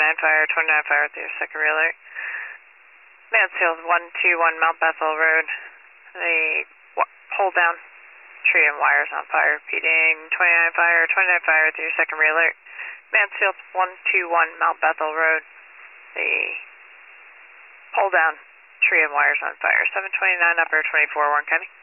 fire, 29 fire with your second relay. Mansfield 121 Mount Bethel Road. The pole down, tree and wires on fire. Repeating 29 fire with your second relay. Mansfield 121 Mount Bethel Road. The pole down, tree and wires on fire. 729 upper 24 Warren County.